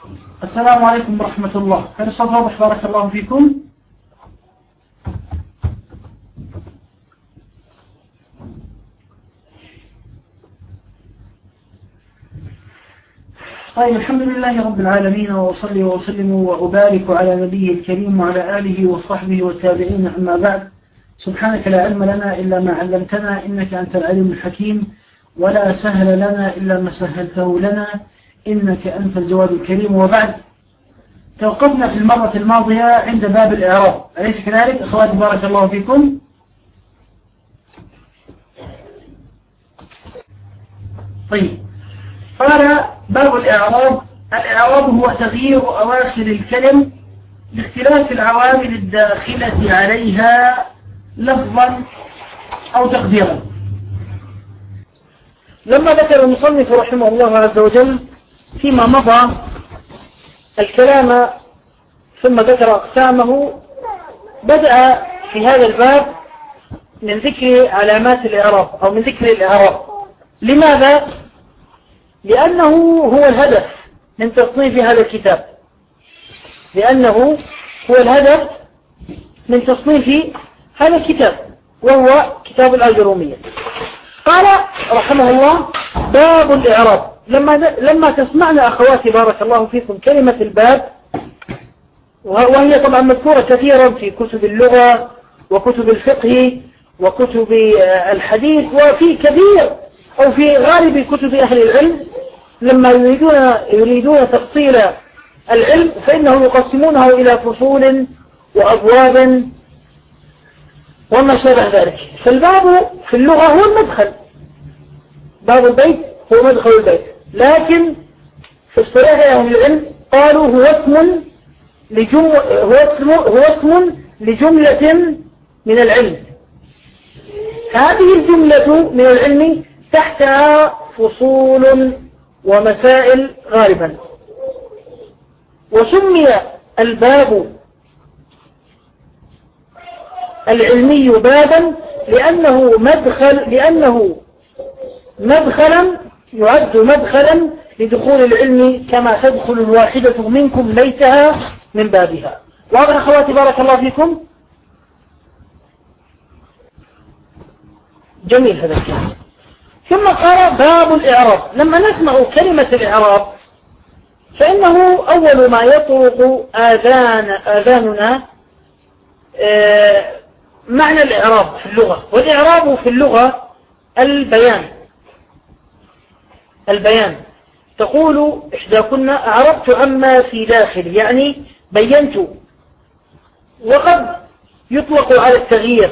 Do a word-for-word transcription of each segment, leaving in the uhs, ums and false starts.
السلام عليكم ورحمة الله. هل الصوت واضح؟ بارك الله فيكم. طيب، الحمد لله رب العالمين، وأصلي وأسلم وأبارك على نبيه الكريم وعلى آله وصحبه والتابعين، أما بعد. سبحانك لا علم لنا إلا ما علمتنا، إنك أنت العليم الحكيم، ولا سهل لنا إلا ما سهلته لنا، إنك أنت الجواد الكريم. وبعد، توقفنا في المرة الماضية عند باب الإعراب، أليس كذلك أخواتي؟ بارك الله فيكم. طيب، قال باب الإعراب: الإعراب هو تغيير أواخر الكلم باختلاف العوامل الداخلة عليها لفظا أو تقديرا. لما ذكر المصنف رحمه الله عز وجل فيما مضى الكلام ثم ذكر أقسامه، بدأ في هذا الباب من ذكر علامات الإعراب أو من ذكر الإعراب. لماذا؟ لأنه هو الهدف من تصنيف هذا الكتاب، لأنه هو الهدف من تصنيف هذا الكتاب، وهو كتاب الأجرومية. قال رحمه الله: باب الإعراب. لما لما تسمعنا أخواتي بارك الله فيكم كلمة الباب، وهي طبعا مذكورة كثيرا في كتب اللغة وكتب الفقه وكتب الحديث وفي كثير أو في غالب كتب أهل العلم، لما يريدون يريدون تفصيل العلم فإنه يقسمونه إلى فصول وأبواب وما شابه ذلك. فالباب في اللغة هو المدخل، باب البيت هو مدخل البيت، لكن في اصطلاح أهل العلم قالوا هو اسم لجم... هو اسم هو اسم لجملة من العلم. هذه الجملة من العلم تحتها فصول ومسائل غالبا، وسمي الباب العلمي بابا لأنه مدخل لأنه مدخلا يعد مدخلا لدخول العلم، كما تدخل الواحدة منكم ليتها من بابها. واضح أخواتي بارك الله فيكم؟ جميل هذا الكلام. ثم قال باب الإعراب. لما نسمع كلمة الإعراب فإنه أول ما يطرق آذان آذاننا آه معنى الإعراب في اللغة. والإعراب في اللغة البيان. البيان تقول إحداكن: أعربت عما في داخل، يعني بينت. وقد يطلق على التغيير،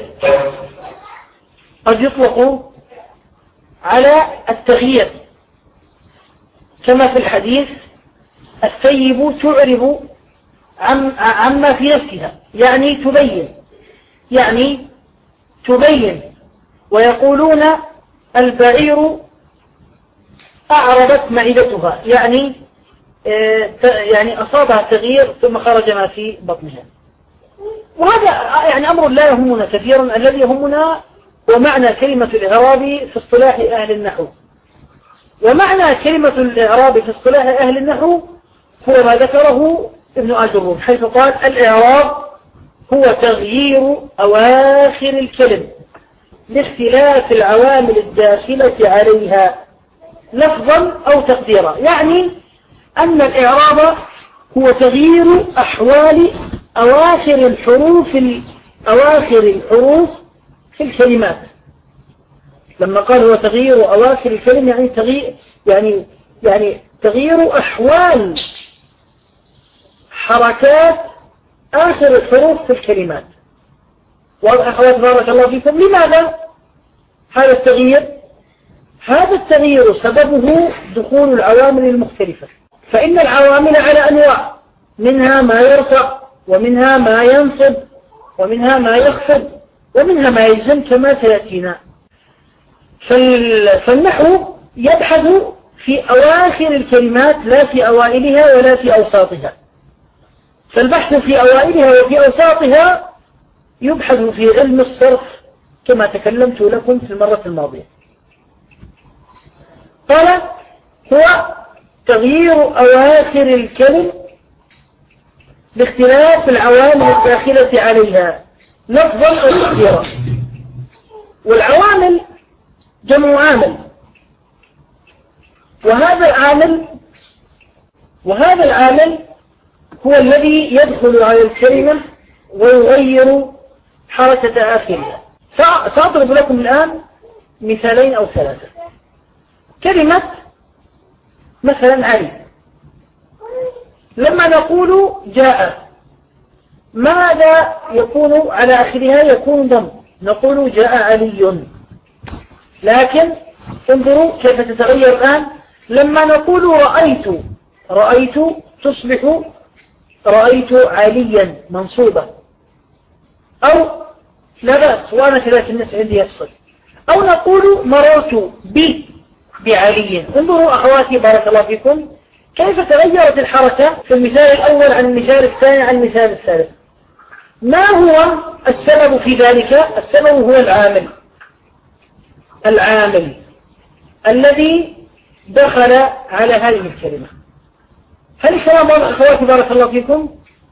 قد يطلق على التغيير، كما في الحديث: الثيب تعرب عم عما في نفسها، يعني تبين يعني تبين ويقولون: البعير أعرضت معدتها، يعني يعني أصابها تغيير ثم خرج ما في بطنها. وهذا يعني أمر لا يهمنا كثيرا. الذي يهمنا هو معنى كلمة الإعراب في اصطلاح أهل النحو. ومعنى كلمة الإعراب في اصطلاح أهل النحو هو ما ذكره ابن أجروم، حيث قال: الإعراب هو تغيير أواخر الكلم لاختلاف العوامل الداخلة عليها لفظا أو تقديرا. يعني أن الإعراب هو تغيير أحوال أواخر الحروف أواخر الحروف في الكلمات. لما قال هو تغيير أواخر الكلم يعني تغيير يعني يعني تغيير أحوال حركات آخر الحروف في الكلمات. واضح أخوات بارك الله فيكم؟ لماذا هذا التغيير؟ هذا التغيير سببه دخول العوامل المختلفة. فإن العوامل على أنواع، منها ما يرفع ومنها ما ينصب ومنها ما يخفض ومنها ما يجزم كما سيأتينا. فالنحو يبحث في أواخر الكلمات لا في أوائلها ولا في أوساطها. فالبحث في أوائلها وفي أوساطها يبحث في علم الصرف كما تكلمت لكم في المرة الماضية. قال: هو تغيير أواخر الكلم باختلاف العوامل الداخلة عليها لفظا أو تقديرا. والعوامل جمع عامل، وهذا العامل وهذا العامل هو الذي يدخل على الكلمة ويغير حركة آخرها. سأضرب لكم الآن مثالين أو ثلاثة. كلمة مثلا علي، لما نقول جاء ماذا يكون على آخرها؟ يكون ضم، نقول جاء علي. لكن انظروا كيف تتغير الآن. لما نقول رأيت رأيت تصبح رأيت عليا منصوبة، أو لا بأس وأنا كذلك الناس عندي يفصل. أو نقول مررت ب بعلي. انظروا أخواتي بارك الله فيكم كيف تغيرت الحركة في المثال الأول عن المثال الثاني عن المثال الثالث. ما هو السبب في ذلك؟ السبب هو العامل العامل الذي دخل على هذه الكلمة. هل الكلام واضح أخواتي بارك الله فيكم؟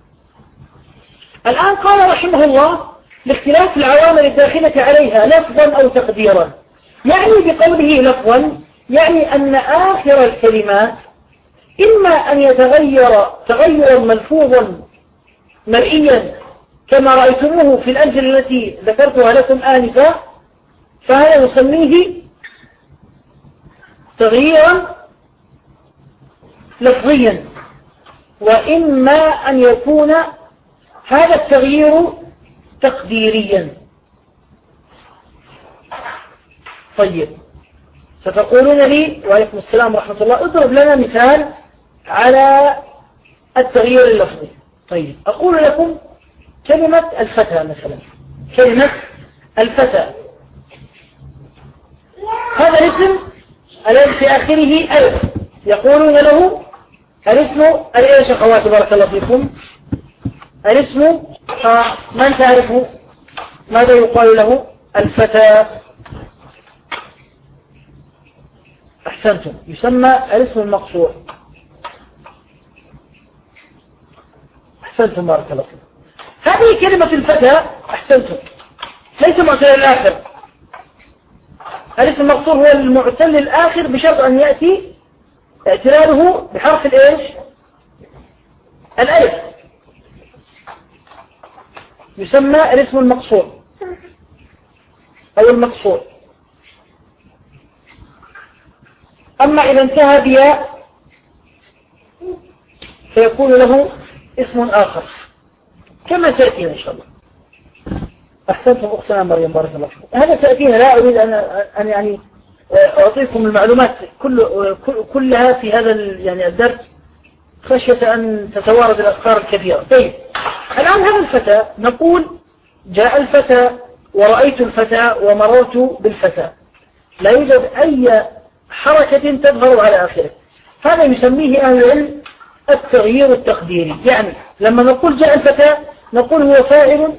الآن قال رحمه الله لاختلاف العوامل الداخلة عليها لفظا أو تقديرا. يعني بقوله لفظا يعني أن آخر الكلمات إما أن يتغير تغيرا ملفوظا مرئيا كما رأيتموه في الأمثلة التي ذكرتها لكم آنفا، فهذا نسميه تغييرا لفظيا، وإما أن يكون هذا التغيير تقديريا. طيب ستقولون لي وعليكم السلام ورحمة الله اضرب لنا مثال على التغيير اللفظي. طيب أقول لكم كلمة الفتى مثلا. كلمة الفتى هذا الاسم الذي في آخره ألف يقولون له الاسم الإيش أخواتي بارك الله فيكم. الاسم من تعرف ماذا يقال له؟ الفتى. أحسنتم، يسمى الاسم المقصور. أحسنتم بارك الله فيكم. هذه كلمة الفتى أحسنتم ليس معتل الآخر. الاسم المقصور هو المعتل الآخر بشرط أن يأتي اعتلاله بحرف الإيش؟ الألف، يسمى الاسم المقصور أو المقصور. أما إذا انتهى بياء فيكون له اسم آخر كما سيأتينا إن شاء الله. أحسنتم أختنا مريم بارك الله فيكم. هذا سيأتينا، لا أريد أن أن يعني أعطيكم المعلومات كل كلها في هذا يعني الدرس خشية أن تتوارد الأفكار الكثيرة. طيب الآن هذا الفتى نقول جاء الفتى ورأيت الفتى ومررت بالفتى، لا يوجد أي حركة تظهر على آخره. هذا يسميه أهل العلم التغيير التقديري. يعني لما نقول جاء الفتى نقول هو فاعل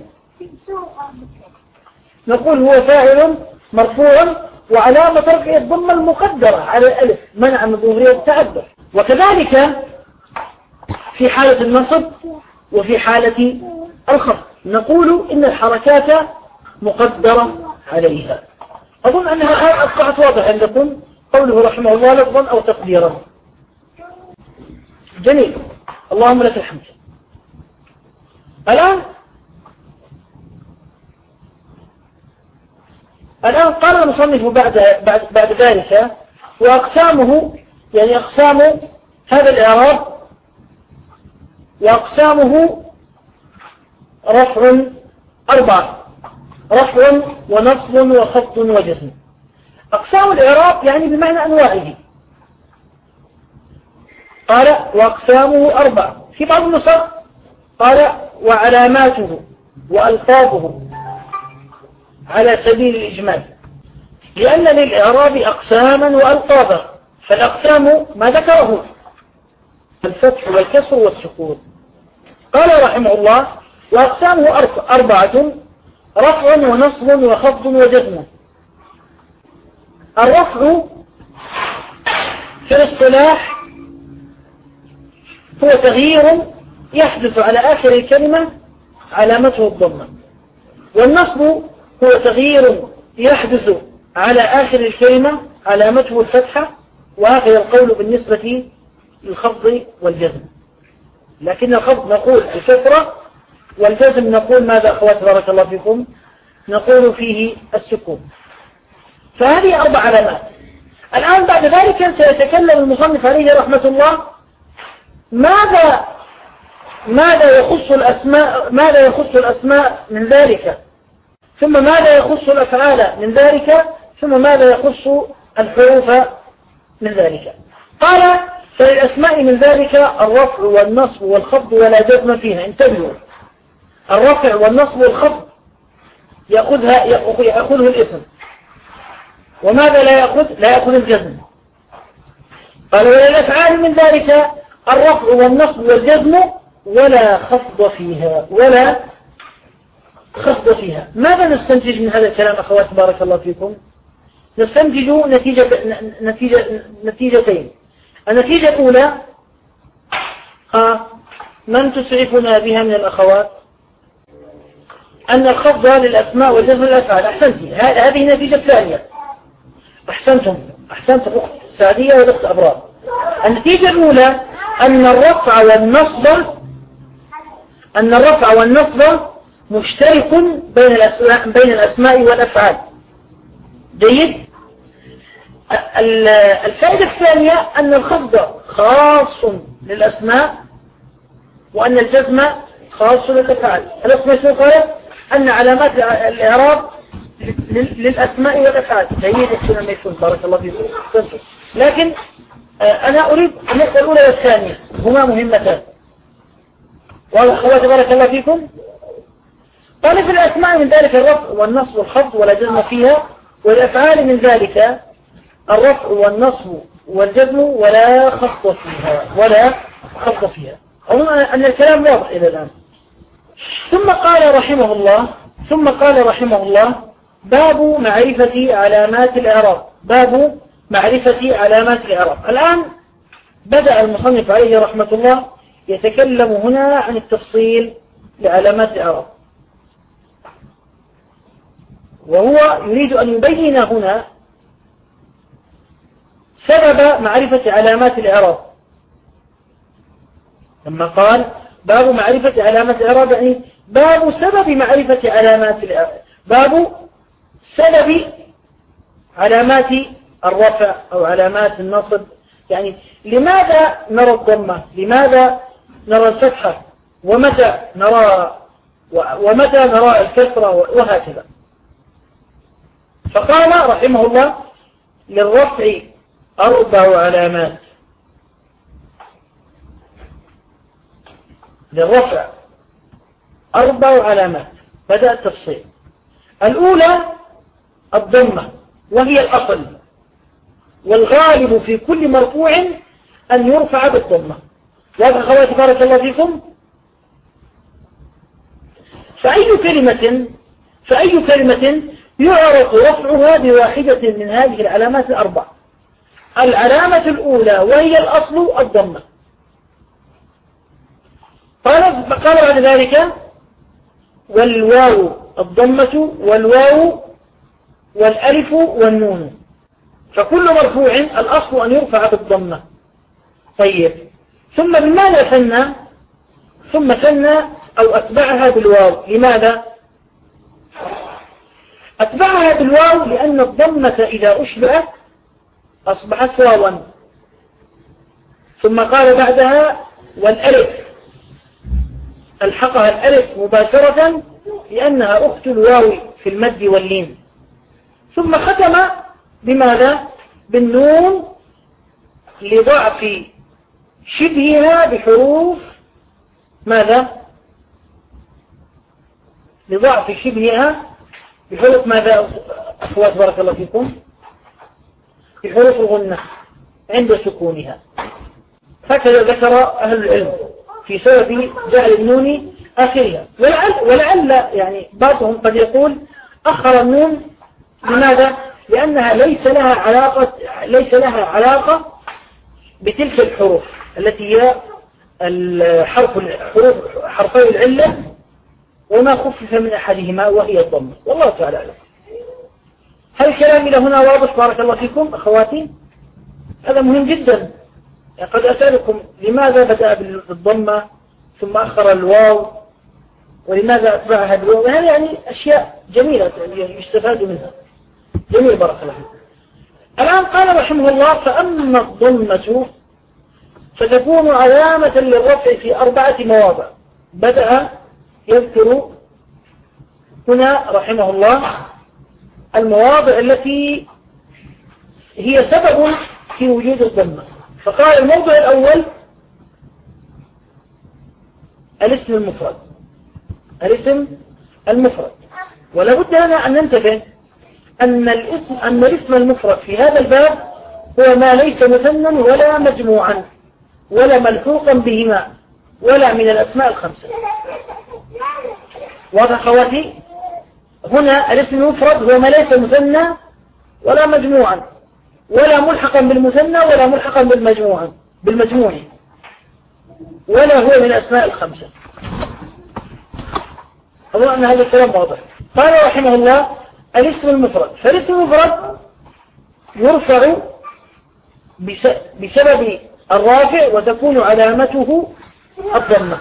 نقول هو فاعل مرفوع وعلامة رفعه الضمة المقدرة على الألف منع من ظهورها التعذر. وكذلك في حالة النصب وفي حالة الخفض نقول إن الحركات مقدرة عليها. أظن أنها الآن أصبحت واضحة عندكم قوله رحمه الله لفظا أو تقديرا. جميل، اللهم لك الحمد. الآن الآن قال المصنف بعد بعد بعد ذلك وأقسامه، يعني أقسام هذا الإعراب وأقسامه رفع أربعة: رفع ونصب وخفض وجزم. أقسام الإعراب يعني بمعنى أنواعه. قال وأقسامه أربعة. في بعض النسخ قال وعلاماته وألفاظه على سبيل الإجمال، لأن للإعراب أقساما وألفاظا، فالأقسام ما ذكره الفتح والكسر والسكون. قال رحمه الله وأقسامه أربعة: رفع ونصب وخفض وجزم. الرفع في الاصطلاح هو تغيير يحدث على آخر الكلمة علامته الضمة، والنصب هو تغيير يحدث على آخر الكلمة علامته الفتحة، وهكذا القول بالنسبة للخفض والجزم. لكن الخفض نقول الكسرة، والجزم نقول ماذا أخوات بارك الله فيكم؟ نقول فيه السكون. فهذه أربع علامات. الآن بعد ذلك سيتكلم المصنف عليه رحمة الله ماذا ماذا يخص الأسماء ماذا يخص الأسماء من ذلك، ثم ماذا يخص الأفعال من ذلك، ثم ماذا يخص الحروف من ذلك. قال فللأسماء من ذلك الرفع والنصب والخفض ولا جزم فيها. انتبهوا، الرفع والنصب والخفض يأخذها يأخذه الاسم، وماذا لا يأخذ؟ لا يأخذ الجزم. قال وللأفعال من ذلك الرفع والنصب والجزم ولا خفض فيها ولا خفض فيها. ماذا نستنتج من هذا الكلام أخوات بارك الله فيكم؟ نستنتج نتيجة نتيجة نتيجتين. النتيجة الأولى ها من تسعفنا بها من الأخوات أن الخفض للأسماء والجزم للأفعال. أحسنتي، هذه النتيجة الثانية. أحسنتم أحسنت أخت سعدية وأخت أبرار. النتيجة الأولى أن الرفع والنصب أن الرفع والنصب مشترك بين الأسماء بين الأسماء والأفعال. جيد. الفائدة الثانية أن الخفض خاص للأسماء وأن الجزم خاص للأفعال. الأسماء شو قالت؟ أن علامات الإعراب للأسماء والأفعال. جيد احسن ما يكون بارك الله فيكم. لكن أنا أريد النقطة الأولى والثانية هما مهمتان. وأخواتي بارك الله فيكم. قال في الأسماء من ذلك الرفع والنصب والخفض ولا جزم فيها، والأفعال من ذلك الرفع والنصب والجزم ولا خفض فيها ولا خفض فيها. أظن أن الكلام واضح إلى الآن. ثم قال رحمه الله ثم قال رحمه الله باب معرفة علامات الإعراب. باب معرفة علامات الإعراب. الآن بدأ المصنف عليه رحمة الله يتكلم هنا عن التفصيل لعلامات الإعراب، وهو يريد أن يبين هنا سبب معرفة علامات الإعراب. لما قال باب معرفة علامات الإعراب يعني باب سبب معرفة علامات الإعراب، باب سبب علامات الرفع أو علامات النصب. يعني لماذا نرى الضمة، لماذا نرى الفتحة، ومتى نرى ومتى نرى الكسرة، وهكذا. فقال رحمه الله للرفع أربع علامات. للرفع أربع علامات. بدأ التفصيل. الأولى الضمة، وهي الأصل، والغالب في كل مرفوع أن يرفع بالضمة. واضح أخواتي بارك الله فيكم؟ فأي كلمة فأي كلمة يعرف رفعها بواحدة من هذه العلامات الأربع. العلامة الأولى وهي الأصل الضمة. قال قال بعد ذلك والواو الضمة والواو والألف والنون. فكل مرفوع الأصل أن يرفع بالضمة. طيب، ثم بماذا ثنى؟ ثم ثنى أو أتبعها بالواو. لماذا؟ أتبعها بالواو لأن الضمة إذا أشبعت أصبحت واوا. ثم قال بعدها والألف، ألحقها الألف مباشرة لأنها أخت الواو في المد واللين. ثم ختم بماذا؟ بالنون لضعف شبهها بحروف ماذا؟ لضعف شبهها بحروف ماذا أخوات بارك الله فيكم؟ بحروف الغنة عند سكونها. هكذا ذكر أهل العلم في سبب جعل النون آخرها. ولعل, ولعل يعني بعضهم قد يقول أخر النون. لماذا؟ لأنها ليس لها علاقة ليس لها علاقة بتلك الحروف التي هي الحرف حروف حرفي العلة وما خفف من أحدهما وهي الضمة، والله تعالى أعلم. هل الكلام إلى هنا واضح؟ بارك الله فيكم أخواتي. هذا مهم جدا. يعني قد أسألكم لماذا بدأ بالضمة ثم أخر الواو ولماذا أتبعها بالواو؟ هذه يعني أشياء جميلة يستفاد منها. جميل بارك الله فيكم. الآن قال رحمه الله: فأما الضمة فتكون علامة للرفع في أربعة مواضع. بدأ يذكر هنا رحمه الله المواضع التي هي سبب في وجود الضمة. فقال الموضع الأول الاسم المفرد. الاسم المفرد، ولا بد لنا أن ننتبه أن الاسم أن الاسم المفرد في هذا الباب هو ما ليس مثنى ولا مجموعا ولا ملحوقا بهما ولا من الأسماء الخمسة. واضح خواتي؟ هنا الاسم المفرد هو ما ليس مثنى ولا مجموعا ولا ملحقا بالمثنى ولا ملحقا بالمجموع بالمجموع ولا هو من الأسماء الخمسة. أظن أن هذا الكلام واضح. قال رحمه الله: الاسم المفرد. فالاسم المفرد يرفع بسبب الرافع وتكون علامته الضمة.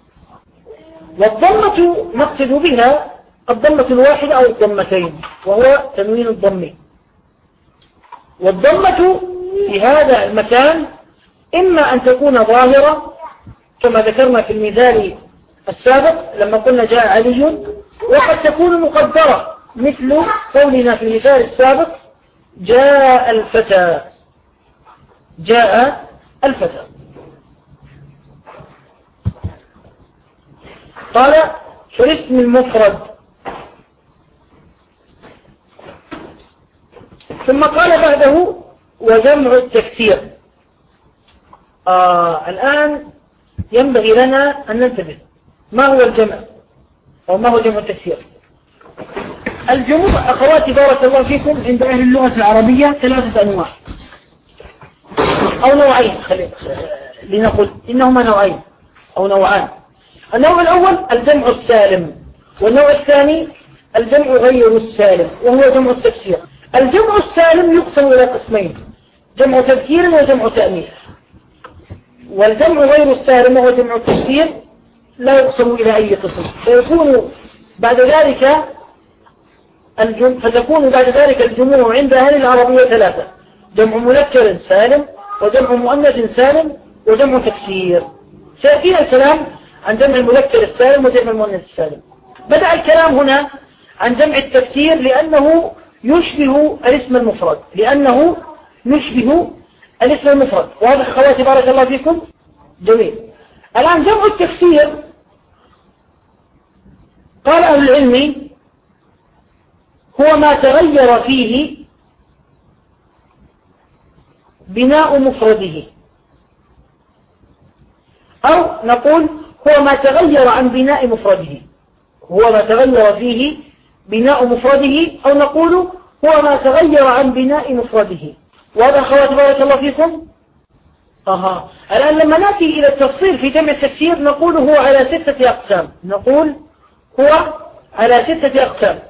والضمة نقصد بها الضمة الواحدة أو الضمتين، وهو تنوين الضم. والضمة في هذا المكان إما أن تكون ظاهرة كما ذكرنا في المثال السابق لما قلنا جاء علي، وقد تكون مقدرة مثل قولنا في المثال السابق جاء الفتى. جاء الفتى. قال: فالاسم المفرد. ثم قال بعده: وجمع التكسير. آه الآن ينبغي لنا أن ننتبه ما هو الجمع أو ما هو جمع التكسير. الجموع أخواتي بارك الله فيكم عند أهل اللغة العربية ثلاثة أنواع أو نوعين. خلينا لنقول إنهما نوعين أو نوعان. النوع الأول الجمع السالم، والنوع الثاني الجمع غير السالم وهو جمع التكسير. الجمع السالم يقسم إلى قسمين: جمع تذكير وجمع تأنيث. والجمع غير السالم وهو جمع التكسير لا يقسم إلى أي قسم، فيكون بعد ذلك الجم... فتكون بعد ذلك الجموع عند أهل العربية ثلاثة: جمع مذكر سالم وجمع مؤنث سالم وجمع تكسير. سيأتينا الكلام عن جمع المذكر السالم وجمع المؤنث السالم. بدأ الكلام هنا عن جمع التكسير لأنه يشبه الاسم المفرد لأنه يشبه الاسم المفرد. واضح خواتي بارك الله فيكم؟ جميل. الآن جمع التكسير قال أهل العلم هو ما تغير فيه بناء مفرده، أو نقول هو ما تغير عن بناء مفرده. هو ما تغير فيه بناء مفرده، أو نقول هو ما تغير عن بناء مفرده. واضح خواتي بارك الله فيكم؟ أها. الآن لما نأتي إلى التفصيل في جمع التكسير نقول هو على ستة أقسام. نقول هو على ستة أقسام: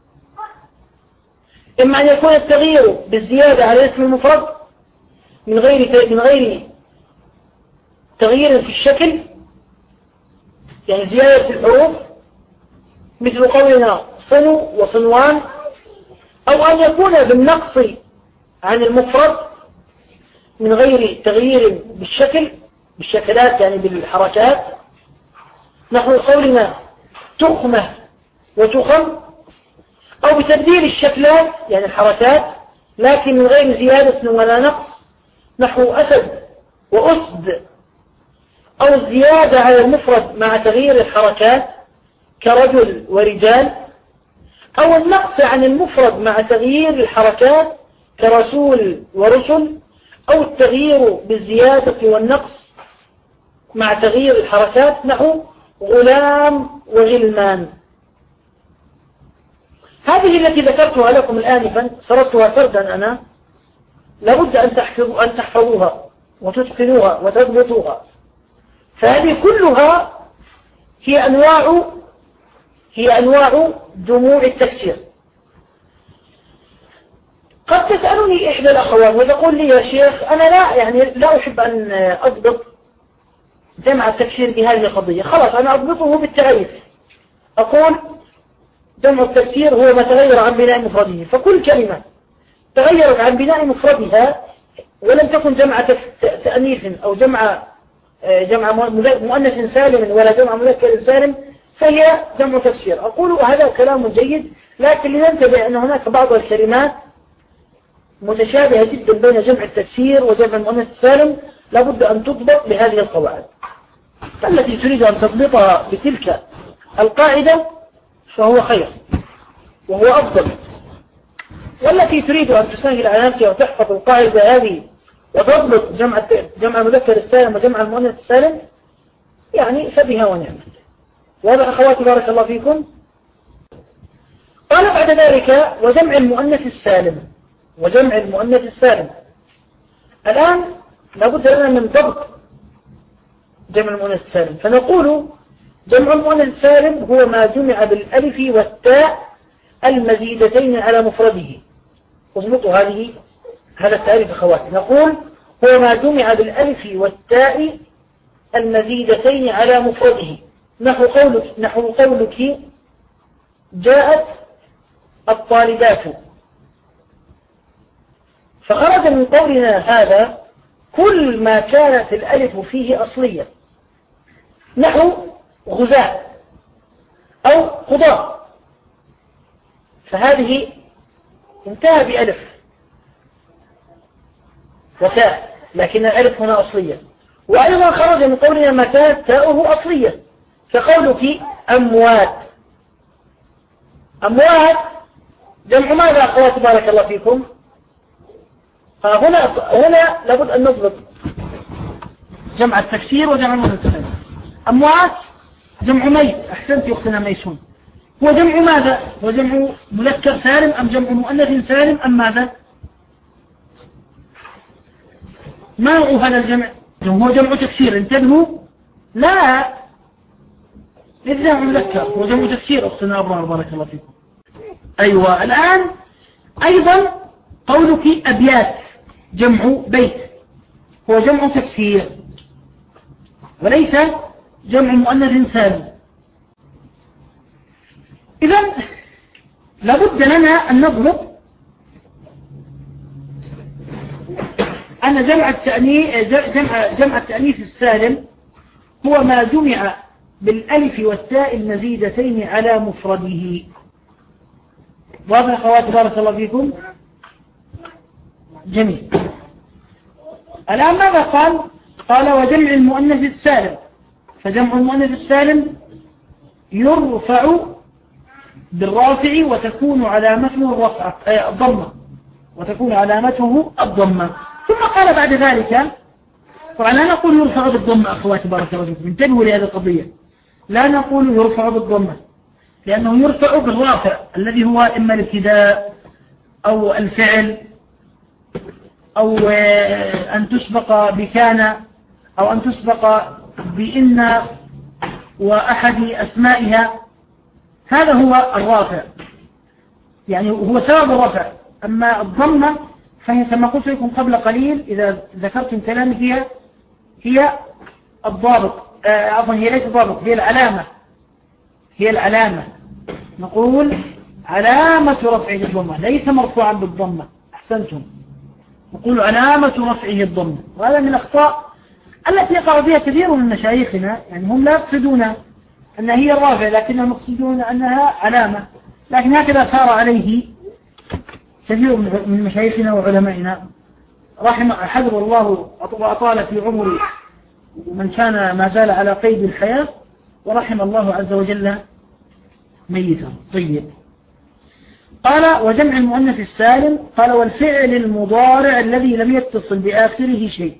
إما أن يكون التغيير بالزيادة على الاسم المفرد من غير من غير تغيير في الشكل، يعني زيادة في الحروف مثل قولنا صنو وصنوان، أو أن يكون بالنقص عن المفرد من غير تغيير بالشكل بالشكلات يعني بالحركات، نحو قولنا تخمة وتخم، أو بتبديل الشكلات يعني الحركات لكن من غير زيادة ولا نقص، نحو أسد وأسد، أو الزيادة على المفرد مع تغيير الحركات كرجل ورجال، أو النقص عن المفرد مع تغيير الحركات كرسول ورسل، أو التغيير بالزيادة والنقص مع تغيير الحركات نحو غلام وغلمان. هذه التي ذكرتها لكم الآن سردتها سردا أنا، لابد أن تحفظوا أن تحفظوها وتتقنوها وتضبطوها. فهذه كلها هي أنواع هي أنواع جموع التكسير. قد تسألني إحدى الأخوات وتقول لي يا شيخ أنا لا يعني لا أحب أن أضبط جمع التكسير بهذه القضية، خلاص أنا أضبطه بالتعريف، أقول جمع التكسير هو ما تغير عن بناء مفرده، فكل كلمة تغيرت عن بناء مفردها ولم تكن جمع تأنيث أو جمع جمع مؤنث سالم ولا جمع مذكر سالم فهي جمع تكسير. أقول هذا كلام جيد، لكن لننتبه أن هناك بعض الكلمات متشابهة جدا بين جمع التكسير وجمع المؤنث السالم، لابد أن تضبط بهذه القواعد. فالتي تريد أن تضبطها بتلك القاعدة فهو خير وهو أفضل، والتي تريد أن تسهل على نفسها وتحفظ القاعدة هذه وتضبط جمع جمع المذكر السالم وجمع المؤنث السالم يعني فبها ونعمت. وهذا أخواتي بارك الله فيكم. قال بعد ذلك وجمع المؤنث السالم وجمع المؤنث السالم. الآن لابد لنا من ضبط جمع المؤنث السالم، فنقول جمع المؤنث السالم هو ما جمع بالألف والتاء المزيدتين على مفرده. اضبطوا هذه هذا التعريف أخواتي. نقول هو ما جمع بالألف والتاء المزيدتين على مفرده، نحو قولك نحو قولك جاءت الطالبات، فخرج من قولنا هذا كل ما كانت الألف فيه أصلية، نحو غزاة أو قضاء، فهذه انتهى بألف وتاء لكن الألف هنا أصلية. وأيضا خرج من قولنا ما كانت تاؤه أصلية، كقولك أموات. أموات جمع ماذا أخواتي بارك الله فيكم؟ فهنا هنا لابد أن نضبط جمع التكسير وجمع المؤنث. أموات جمع ميت، أحسنت يا أختنا ميسون. هو جمع ماذا؟ هو جمع مذكر سالم أم جمع مؤنث سالم أم ماذا؟ ما هو هذا الجمع؟ هو جمع تكسير، انتبهوا. لا ليس جمع مذكر، هو جمع تكسير أختنا أبرار بارك الله فيكم. أيوة. الآن أيضا قولك أبيات جمع بيت هو جمع تكسير وليس جمع مؤنث سالم. إذن لابد لنا أن نضبط أن جمع التأنيث جمع جمع التأنيث السالم هو ما جمع بالألف والتاء المزيدتين على مفرده. واضح أخواتي بارك الله فيكم؟ جميل. الآن ماذا قال؟ قال وجمع المؤنث السالم، فجمع المؤنث السالم يرفع بالرافع وتكون علامته الرفع الضمة وتكون علامته الضمة. ثم قال بعد ذلك طبعا لا نقول يرفع بالضمة أخواتي بارك الله فيكم، انتبهوا لهذه القضية، لا نقول يرفع بالضمة لأنه يرفع بالرافع الذي هو إما الابتداء أو الفعل أو أن تسبق بكان أو أن تسبق بإن وأحد أسمائها، هذا هو الرافع يعني هو سبب الرفع. أما الضمة فهي كما قلت لكم قبل قليل إذا ذكرتم كلامي فيها هي الضابط، عفوا هي ليس ضابط، هي العلامة هي العلامة نقول علامة رفعه الضمة، ليس مرفوعا بالضمة. أحسنتم، نقول علامة رفعه الضمة. وهذا من الأخطاء التي يقع فيها كثير من مشايخنا، يعني هم لا يقصدون أنها هي الرافع لكنهم يقصدون أنها علامة، لكن هكذا صار عليه كثير من مشايخنا وعلمائنا رحم حذر الله وأطال في عمر من كان ما زال على قيد الحياة، ورحم الله عز وجل ميتا. طيب، قال وجمع المؤنث السالم، قال والفعل المضارع الذي لم يتصل بآخره شيء.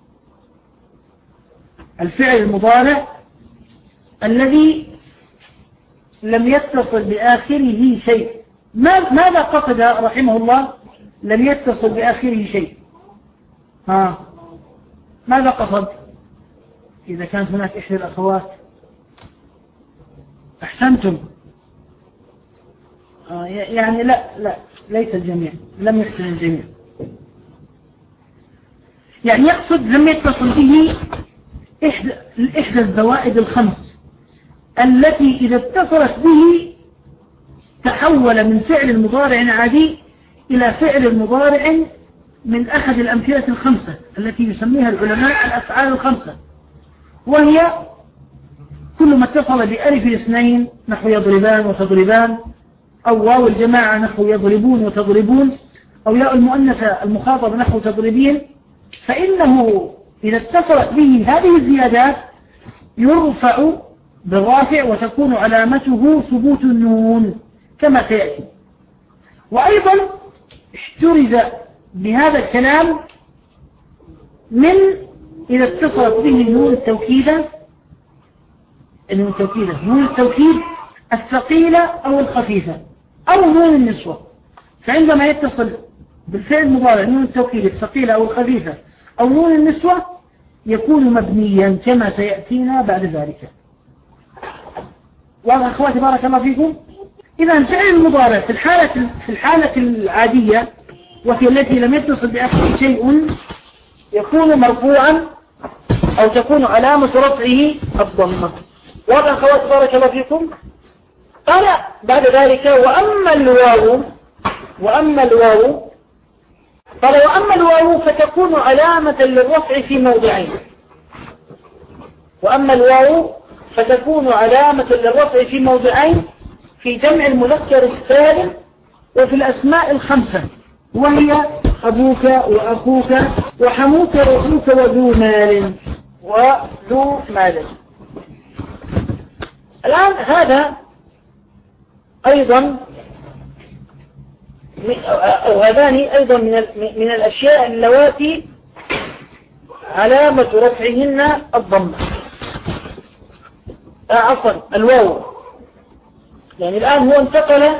الفعل المضارع الذي لم يتصل بآخره شيء، ماذا قصد رحمه الله لم يتصل بآخره شيء؟ ها ماذا قصد؟ إذا كانت هناك إحدى الأخوات. أحسنتم. آه يعني لا لا ليس الجميع، لم يحسن الجميع. يعني يقصد لم يتصل به إحدى, إحدى الزوائد الخمس التي إذا اتصلت به تحول من فعل مضارع عادي إلى فعل مضارع من أحد الأمثلة الخمسة التي يسميها العلماء الأفعال الخمسة، وهي كل ما اتصل بألف الاثنين نحو يضربان وتضربان، أو واو الجماعة نحو يضربون وتضربون، أو ياء المؤنثة المخاطبة نحو تضربين، فإنه إذا اتصلت به هذه الزيادات يرفع بالرافع وتكون علامته ثبوت النون كما سيأتي. وأيضا احترز بهذا الكلام من إذا اتصلت به نون التوكيدة نون التوكيدة نون التوكيد الثقيلة أو الخفيفة أو نون النسوة. فعندما يتصل بالفعل المضارع نون التوكيد الثقيلة أو الخفيفة أو نون النسوة يكون مبنيا كما سيأتينا بعد ذلك. واضح أخواتي بارك الله فيكم. إذا فعل المضارع في الحالة في الحالة العادية وفي التي لم يتصل بأخره شيء يكون مرفوعا أو تكون علامة رفعه الضمة. واضح أخواتي بارك الله فيكم. قال بعد ذلك وأما الواو وأما الواو قال وأما الواو فتكون علامة للرفع في موضعين. وأما الواو فتكون علامة للرفع في موضعين في جمع المذكر السالم وفي الأسماء الخمسة، وهي أبوك وأخوك وحموك وأخوك وذو مال وذو مال. الآن هذا أيضا أو هذان أيضا من من الأشياء اللواتي علامة رفعهن الضمة. آه عفوا الواو. يعني الآن هو انتقل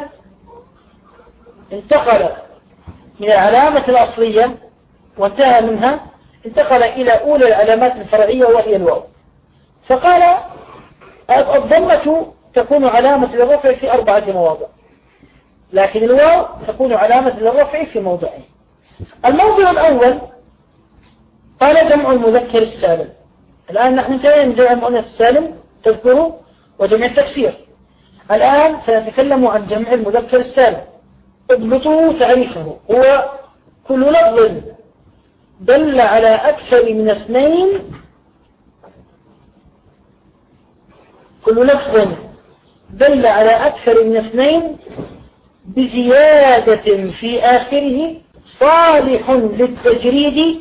انتقل من العلامة الأصلية وانتهى منها، انتقل إلى أولى العلامات الفرعية وهي الواو. فقال الضمة تكون علامة للرفع في أربعة مواضع، لكن الواو تكون علامة للرفع في موضعين. الموضع الأول قال جمع المذكر السالم. الآن نحن انتهينا من جمع المؤنث السالم تذكروا وجمع التكسير. الآن سنتكلم عن جمع المذكر السالم. اضبطوا تعريفه. هو كل لفظ دل على أكثر من اثنين كل لفظ دل على أكثر من اثنين بزيادة في آخره صالح للتجريد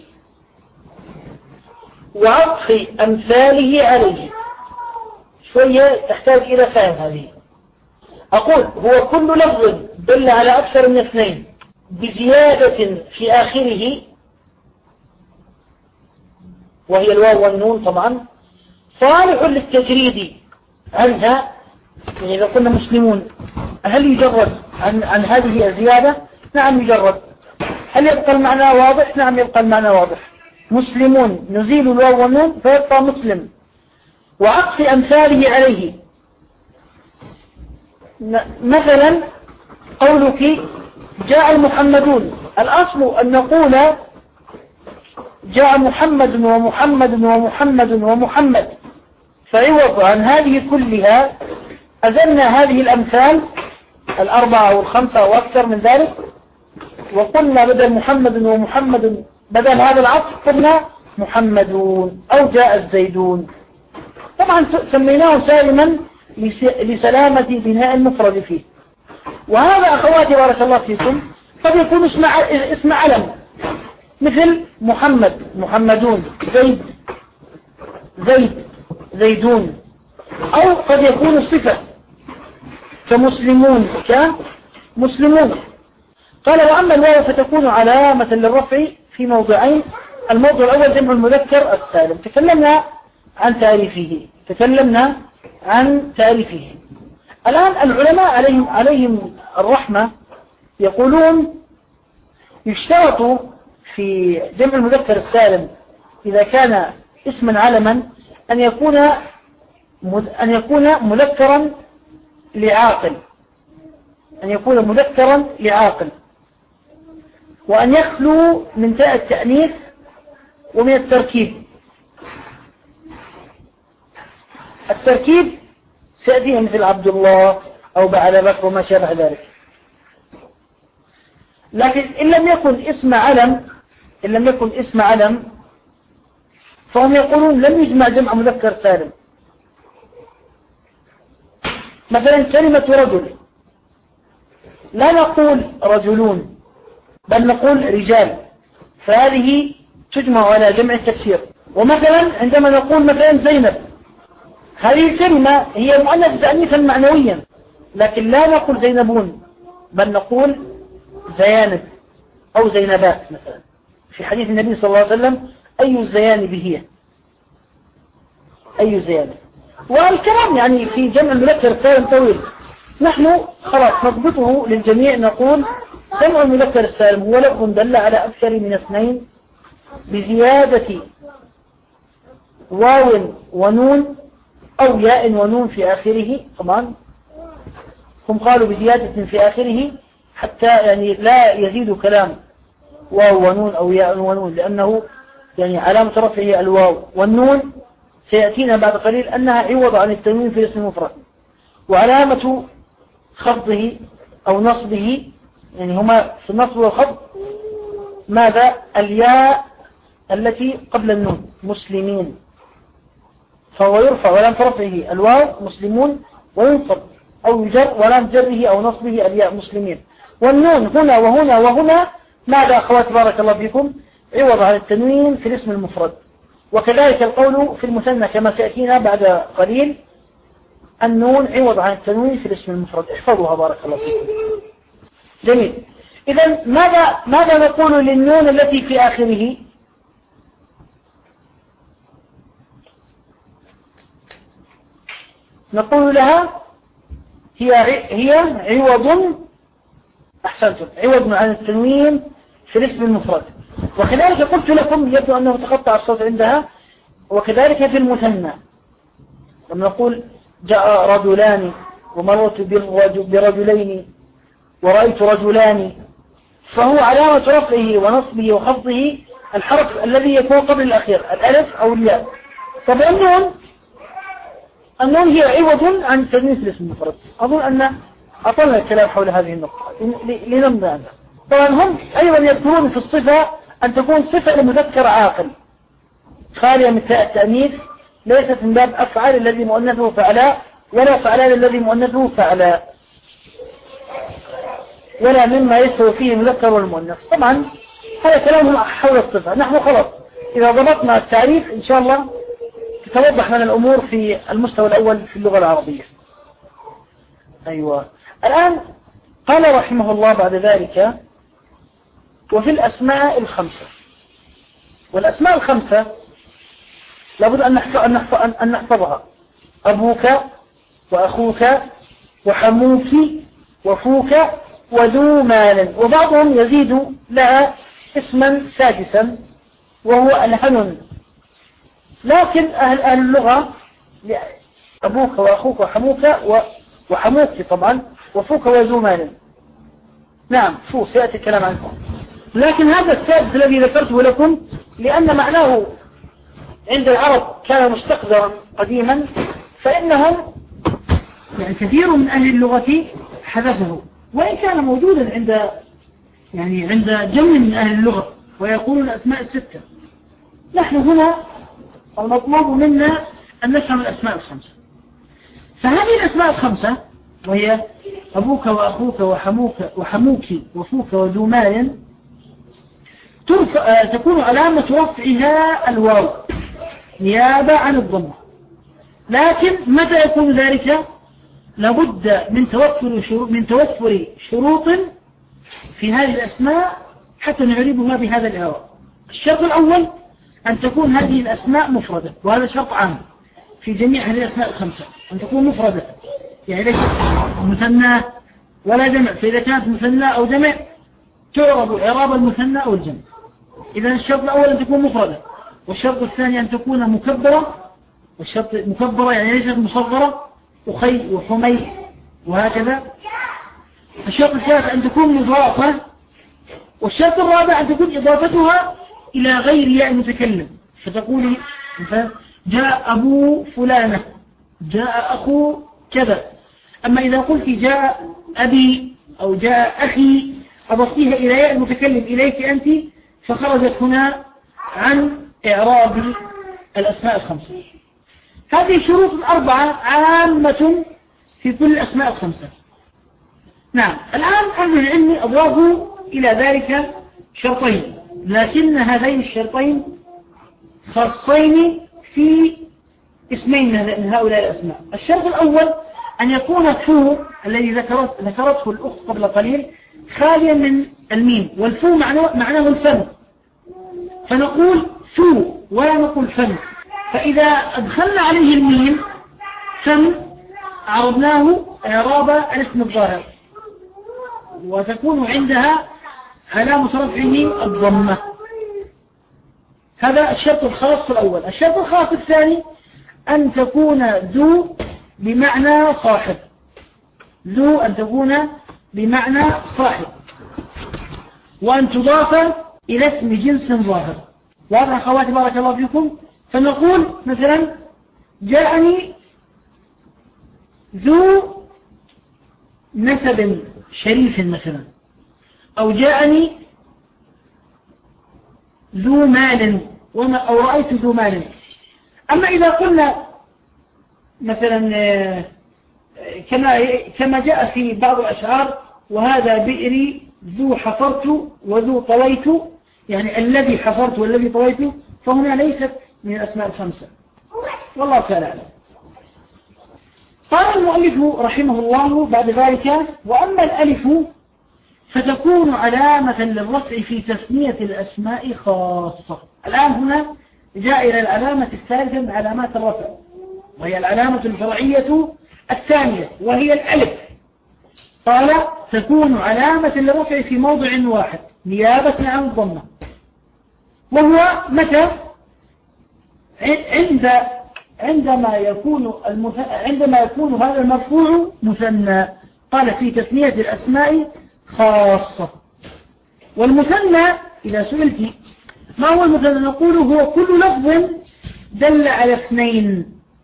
وعطف أمثاله عليه. شوية تحتاج إلى فهم هذه. أقول هو كل لفظ دل على أكثر من اثنين بزيادة في آخره وهي الواو والنون طبعا صالح للتجريد عنها. يعني إذا قلنا مسلمون هل يجرد عن, عن هذه الزيادة؟ نعم يجرد. هل يبقى المعنى واضح؟ نعم يبقى المعنى واضح. مسلمون نزيل الواو والنون فيبقى مسلم. وعطف أمثاله عليه مثلا قولك جاء المحمدون، الأصل أن نقول جاء محمد ومحمد ومحمد ومحمد، فعوض عن هذه كلها أزلنا هذه الأمثال الأربعة والخمسة وأكثر من ذلك، وقلنا بدل محمد ومحمد بدل هذا العطف قلنا محمدون أو جاء الزيدون. طبعا سميناه سالما لسلامة بناء المفرد فيه. وهذا أخواتي بارك الله فيكم قد يكون اسم اسم علم مثل محمد محمدون، زيد زيد زيدون، أو قد يكون صفة كمسلمون كمسلمون. قال وأما الواو فتكون علامة للرفع في موضعين. الموضع الأول جمع المذكر السالم، تكلمنا عن تعريفه تكلمنا عن تعريفه. الآن العلماء عليهم عليهم الرحمة يقولون يشترط في جمع المذكر السالم إذا كان اسما علما أن يكون أن يكون مذكرا لعاقل أن يكون مذكرا لعاقل وأن يخلو من تاء التأنيث ومن التركيب. التركيب سيأتيه مثل عبد الله أو بعد بكر وما شابه ذلك. لكن إن لم يكن اسم علم إن لم يكن اسم علم فهم يقولون لم يجمع جمع مذكر سالم. مثلا كلمة رجل لا نقول رجلون بل نقول رجال، فهذه تجمع على جمع التكسير. ومثلا عندما نقول مثلا زينب، هذه الكلمة هي مؤنث تأنيثا معنويا، لكن لا نقول زينبون بل نقول زيانب أو زينبات مثلا. في حديث النبي صلى الله عليه وسلم أي الزيانب هي أي زيانب. والكلام يعني في جمع المذكر السالم طويل، نحن خلاص نضبطه للجميع، نقول جمع المذكر السالم هو لفظ دل على أكثر من اثنين بزيادة واو ونون أو ياء ونون في آخره. طبعا هم قالوا بزيادة في آخره حتى يعني لا يزيد كلام واو ونون أو ياء ونون، لأنه يعني علامة رفعه الواو، والنون سيأتينا بعد قليل أنها عوض عن التنوين في الاسم المفرد، وعلامة خفضه أو نصبه يعني هما في النصب والخفض ماذا؟ الياء التي قبل النون مسلمين، فهو يرفع ولام رفعه الواو مسلمون، وينصب أو يجر ولام جره أو نصبه الياء مسلمين. والنون هنا وهنا وهنا ماذا أخوات بارك الله فيكم؟ عوض عن التنوين في الاسم المفرد. وكذلك القول في المثنى كما سيأتينا بعد قليل، النون عوض عن التنوين في الاسم المفرد. احفظوها بارك الله فيكم. جميل. إذا ماذا ماذا نقول للنون التي في آخره؟ نقول لها هي هي عوض أحسنتم عوض عن التنوين في الاسم المفرد. وكذلك قلت لكم يبدو أنه تقطع الصوت عندها، وكذلك في المثنى لما نقول جاء رجلان ومرت برجلين ورأيت رجلان، فهو علامة رفعه ونصبه وخفضه الحرف الذي يكون قبل الأخير الألف أو الياء. طب النون النون هي عوض عن التنوين في الاسم المفرد. أظن أن أطلنا الكلام حول هذه النقطة لنمضي عنها. طبعا هم أيضا يذكرون في الصفة أن تكون صفة لمذكر عاقل خالية من تاء التأنيث، ليست من باب أفعال الذي مؤنثه فعلاء، ولا فعلان الذي مؤنثه فعلاء، ولا مما يستوي فيه المذكر والمؤنث. طبعا هذا كلامهم حول الصفة. نحن خلاص إذا ضبطنا التعريف إن شاء الله تتوضح لنا الأمور في المستوى الأول في اللغة العربية. أيوة. الآن قال رحمه الله بعد ذلك وفي الأسماء الخمسة. والأسماء الخمسة لابد أن أن نحفظها: أبوك وأخوك وحموك وفوك وذو مال. وبعضهم يزيد لها اسما سادسا وهو الحنن، لكن أهل, أهل اللغة أبوك وأخوك وحموك وحموك طبعا وفوك وذو مال. نعم شو سيأتي الكلام عنكم، لكن هذا السادس الذي ذكرته لكم لأن معناه عند العرب كان مستقذرا قديما، فإنهم يعني كثير من أهل اللغة حذفه، وإن كان موجودا عند يعني عند جمع من أهل اللغة ويقولون الأسماء الستة. نحن هنا المطلوب منا أن نفهم الأسماء الخمسة. فهذه الأسماء الخمسة وهي أبوك وأخوك وحموك وحموك وفوك وذو مال تكون علامة رفعها الواو نيابة عن الضمة. لكن متى يكون ذلك؟ لابد من توفر شروط من توفر شروط في هذه الأسماء حتى نعربها بهذا الإعراب. الشرط الأول أن تكون هذه الأسماء مفردة، وهذا شرط عام في جميع هذه الأسماء الخمسة، أن تكون مفردة يعني ليس مثنى ولا جمع. فإذا كانت مثنى أو جمع تعرب إعراب المثنى أو الجمع. إذا الشرط الأول أن تكون مفردة، والشرط الثاني أن تكون مكبرة، والشرط مكبرة يعني ليست مصغرة، أخي وحمي وهكذا. الشرط الثالث أن تكون مضافة، والشرط الرابع أن تكون إضافتها إلى غير ياء المتكلم، فتقولي جاء أبو فلانة، جاء أخو كذا. أما إذا قلت جاء أبي أو جاء أخي أضفتيها إلى ياء المتكلم إليك أنت، فخرجت هنا عن إعراب الأسماء الخمسة. هذه شروط أربعة عامة في كل الأسماء الخمسة. نعم، الآن أهل العلم أضافوا إلى ذلك شرطين، لكن هذين الشرطين خاصين في اسمين من هؤلاء الأسماء. الشرط الأول أن يكون فو الذي ذكرت ذكرته الأخت قبل قليل خاليا من الميم، والفو معناه, معناه الفم، فنقول فو ولا نقول فم. فإذا أدخلنا عليه الميم فم عرضناه إعراب الاسم الظاهر، وتكون عندها علامة رفعه الضمة. هذا الشرط الخاص الأول. الشرط الخاص الثاني أن تكون ذو بمعنى صاحب، ذو أن تكون بمعنى صاحب، وأن تضاف إلى اسم جنس ظاهر. واضح أخواتي بارك الله فيكم؟ فنقول مثلا جاءني ذو نسب شريف مثلا، أو جاءني ذو مال وما أو رأيت ذو مال. أما إذا قلنا مثلا كما كما جاء في بعض الأشعار وهذا بئري ذو حفرت وذو طويت، يعني الذي حفرت والذي طويت، فهنا ليست من الأسماء الخمسة، والله تعالى أعلم. قال المؤلف رحمه الله بعد ذلك: وأما الألف فتكون علامة للرفع في تثنية الأسماء خاصة. الآن هنا جاء إلى العلامة الثالثة من علامات الرفع، وهي العلامة الفرعية الثانية، وهي الألف. قال: تكون علامة للرفع في موضع واحد نيابة عن الضمة، وهو متى؟ عند عندما يكون المث... عندما يكون هذا المرفوع مثنى. قال: في تثنية الأسماء خاصة. والمثنى إذا سئلت ما هو المثنى نقول هو كل لفظ دل على اثنين.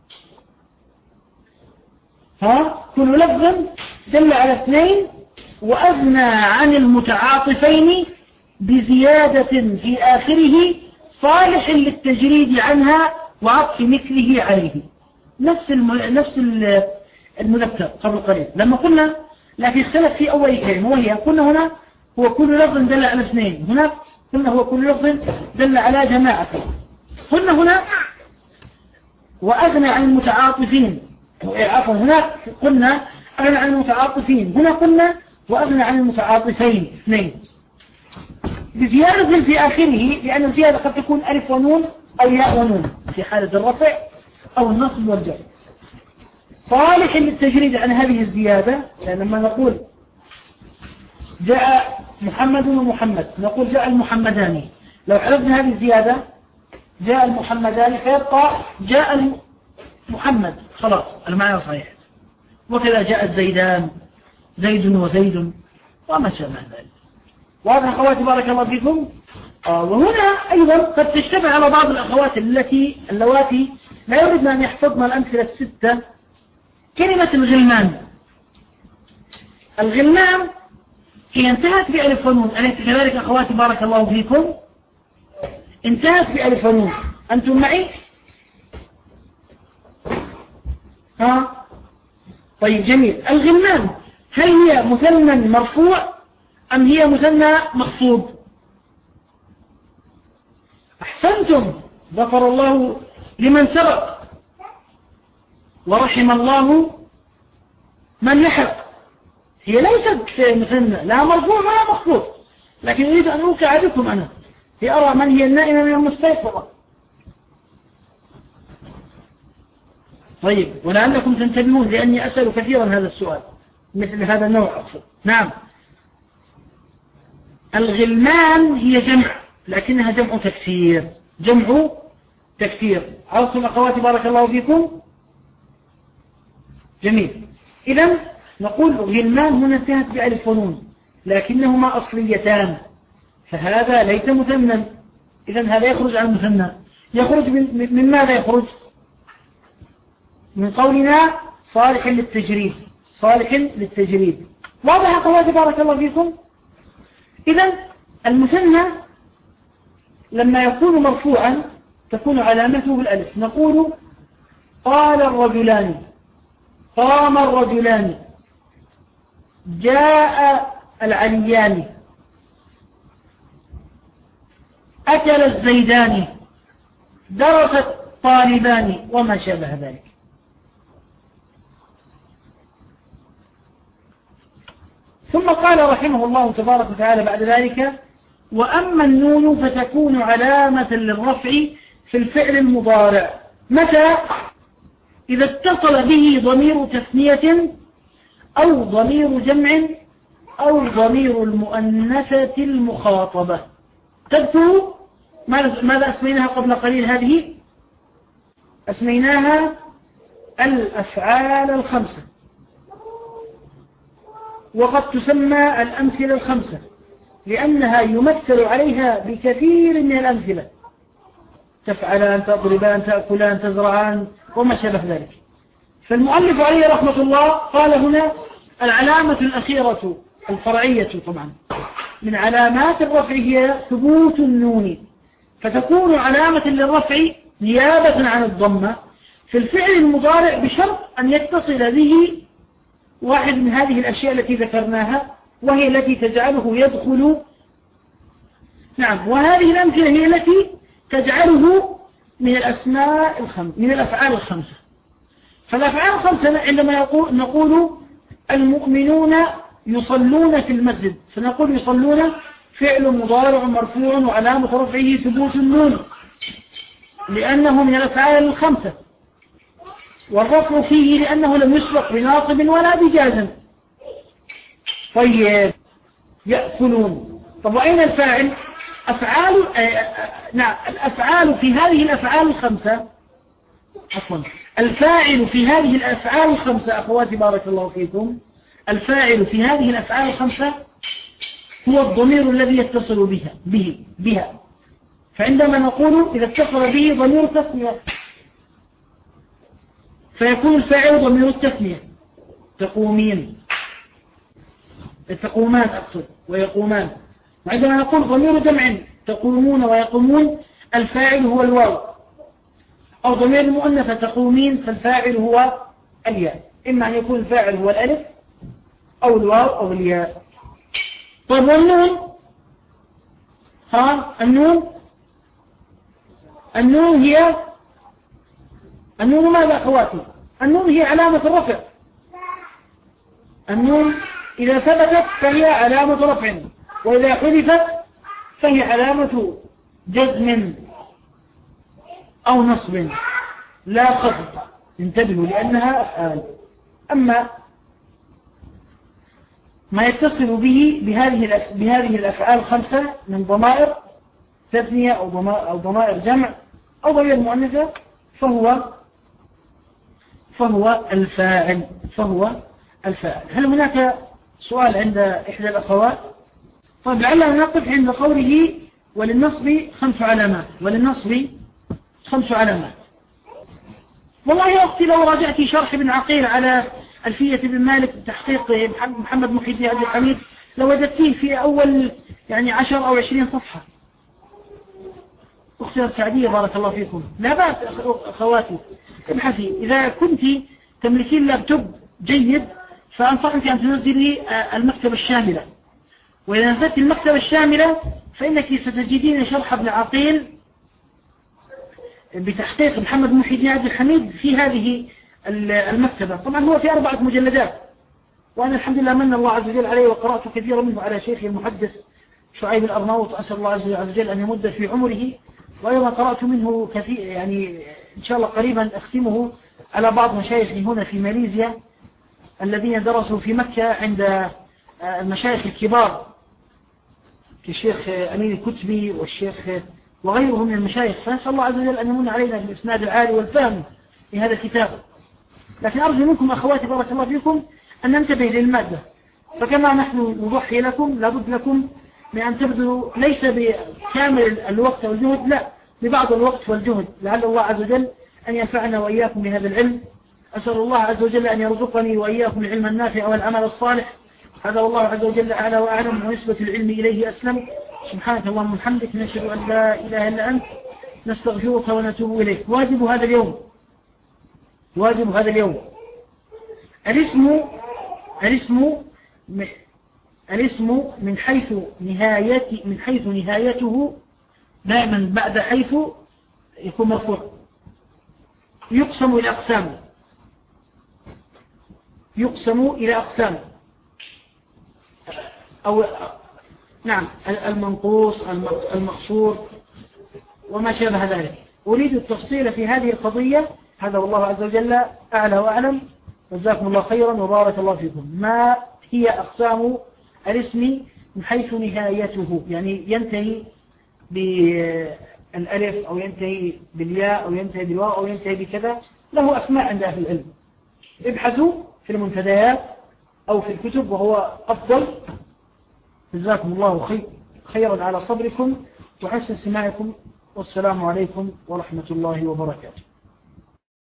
ها كل لفظ دل على اثنين وأغنى عن المتعاطفين بزيادة في آخره صالح للتجريد عنها وعطف مثله عليه. نفس الم... نفس المذكر قبل قليل لما قلنا، لكن اختلف في أول كلمة، وهي قلنا هنا هو كل لفظ دل على اثنين، هنا قلنا هو كل لفظ دل على جماعة. قلنا هنا وأغنى عن المتعاطفين، عفوا هنا قلنا أغنى عن المتعاطفين، هنا قلنا وأغنى عن المتعاطفين اثنين بزيادة في آخره، لأن الزيادة قد تكون ألف ونون أو ياء ونون في حالة الرفع أو النصب والجر، صالح للتجريد عن هذه الزيادة. لأن لما نقول جاء محمد ومحمد نقول جاء المحمدان، لو حذفنا هذه الزيادة جاء المحمدان فيبقى جاء محمد، خلاص المعنى صحيح. وكذا جاء الزيدان، زيد وزيد وما شابه ذلك. واضح أخواتي بارك الله فيكم؟ آه وهنا أيضا قد تشتبه على بعض الأخوات التي اللواتي لا يردن أن يحفظن الأمثلة الستة. كلمة الغلمان، الغلمان هي انتهت بألف ونون، أليس كذلك أخواتي بارك الله فيكم؟ انتهت بألف ونون، أنتم معي؟ ها؟ طيب جميل. الغلمان هل هي مثنى مرفوع أم هي مثنى مخفوض؟ أحسنتم، غفر الله لمن سبق ورحم الله من لحق. هي ليست مثنى لا مرفوع ولا مخفوض، لكن أريد أن أوقع بكم أنا في أرى من هي النائمة من المستيقظة. طيب ولعلكم تنتبهون لأني أسأل كثيرا هذا السؤال مثل هذا النوع أقصد. نعم، الغلمان هي جمع لكنها جمع تكسير، جمع تكسير. عرفتم أخواتي بارك الله فيكم؟ جميل. إذن نقول غلمان هنا انتهت بألف ونون لكنهما أصليتان، فهذا ليس مثنى، إذن هذا يخرج عن المثنى. يخرج من, من ماذا يخرج؟ من قولنا صالح للتجريد، صالح للتجريد. واضح أخواتي بارك الله فيكم؟ إذن المثنى لما يكون مرفوعا تكون علامته بالألف. نقول قال الرجلان، قام الرجلان، جاء العليان، أكل الزيدان، درس الطالبان، وما شابه ذلك. ثم قال رحمه الله تبارك وتعالى بعد ذلك: وأما النون فتكون علامة للرفع في الفعل المضارع متى؟ إذا اتصل به ضمير تثنية أو ضمير جمع أو ضمير المؤنثة المخاطبة. تذكروا ماذا أسميناها قبل قليل؟ هذه أسميناها الأفعال الخمسة، وقد تسمى الأمثلة الخمسة لأنها يمثل عليها بكثير من الأمثلة: تفعلان، تضربان، تأكلان، تزرعان، وما شابه ذلك. فالمؤلف عليه رحمة الله قال هنا: العلامة الأخيرة الفرعية طبعا من علامات الرفع هي ثبوت النون، فتكون علامة للرفع نيابة عن الضمة في الفعل المضارع بشرط أن يتصل به واحد من هذه الأشياء التي ذكرناها، وهي التي تجعله يدخل. نعم، وهذه الأمثلة هي التي تجعله من الأسماء الخمسة، من الأفعال الخمسة. فالأفعال الخمسة عندما يقول نقول المؤمنون يصلون في المسجد، فنقول يصلون فعل مضارع مرفوع وعلامة رفعه ثبوت النون لأنه من الأفعال الخمسة، والرفع فيه لأنه لم يسبق بناصب ولا بجازم. طيب، يأكلون. طب وأين الفاعل؟ أفعال نعم الأفعال في هذه الأفعال الخمسة عفوا الفاعل في هذه الأفعال الخمسة أخواتي بارك الله فيكم، الفاعل في هذه الأفعال الخمسة هو الضمير الذي يتصل بها به بها فعندما نقول إذا اتصل به ضمير التثنية فيكون الفاعل ضمير التثنية: تقومين، تقومان أقصد، ويقومان. وعندما نقول ضمير جمع: تقومون ويقومون، الفاعل هو الواو، أو ضمير المؤنثة: تقومين، فالفاعل هو الياء. إما أن يكون الفاعل هو الألف أو الواو أو الياء. طيب، والنون؟ ها النون النون هي النون ماذا أخواتي؟ النون هي علامة الرفع. النون إذا ثبتت فهي علامة رفع، وإذا حذفت فهي علامة جزم أو نصب لا خفض. انتبهوا لأنها أفعال. أما ما يتصل به بهذه بهذه الأفعال الخمسة من ضمائر تثنية أو ضمائر جمع أو ضمير مؤنثة فهو فهو الفاعل فهو الفاعل. هل هناك سؤال عند إحدى الأخوات؟ طيب، لعلنا نقف عند قوله: وللنصب خمس علامات. وللنصب خمس علامات. والله يا أختي لو راجعت شرح ابن عقيل على ألفية ابن مالك بتحقيق محمد محي الدين عبد الحميد لوجدتيه في أول يعني عشر أو عشرين صفحة. أختي السعدية بارك الله فيكم، لا بأس أخواتي، ابحثي. إذا كنت تملكين لابتوب جيد فأنصحك أن تنزلي المكتبة الشاملة، وإذا نزلت المكتبة الشاملة فإنك ستجدين شرح ابن عقيل بتحقيق محمد محي الدين عبد الحميد في هذه المكتبة. طبعا هو في أربعة مجلدات، وأنا الحمد لله من الله عز وجل عليه وقرأت كثيرا منه على شيخي المحدث شعيب الأرناوط، أسأل الله عز وجل أن يمد في عمره. وأيضا قرأت منه كثير، يعني إن شاء الله قريبا أختمه على بعض مشايخي هنا في ماليزيا الذين درسوا في مكة عند المشايخ الكبار كالشيخ أمين الكتبي والشيخ وغيره من المشايخ، فنسأل الله عز وجل أن يمن علينا بالإسناد العالي والفهم في هذا الكتاب. لكن أرجو منكم أخواتي بارك الله فيكم أن ننتبه للمادة، فكما نحن نضحي لكم لابد لكم من أن تبذلوا ليس بكامل الوقت والجهد، لا، ببعض الوقت والجهد، لعل الله عز وجل أن ينفعنا وإياكم بهذا العلم. أسأل الله عز وجل أن يرزقني وإياكم العلم النافع والعمل الصالح. هذا والله عز وجل أعلى وأعلم، ونسبة العلم إليه أسلم. سبحانك اللهم وبحمدك، نشهد أن لا إله إلا أنت، نستغفرك ونتوب إليك. واجب هذا اليوم واجب هذا اليوم الاسم الاسم الاسم من حيث نهاية من حيث نهايته دائما بعد حيث يكون مرفوع، يقسم إلى أقسام يقسم إلى أقسام أو نعم المنقوص المقصور وما شابه ذلك. أريد التفصيل في هذه القضية. هذا والله عز وجل أعلى وأعلم. جزاكم الله خيرا وبارك الله فيكم. ما هي أقسام الاسم من حيث نهايته، يعني ينتهي بالألف أو ينتهي بالياء أو ينتهي بالواو أو ينتهي بكذا، له أسماء عند أهل العلم. ابحثوا في المنتديات أو في الكتب وهو أفضل. جزاكم الله خيرا على صبركم وحسن سماعكم، والسلام عليكم ورحمة الله وبركاته.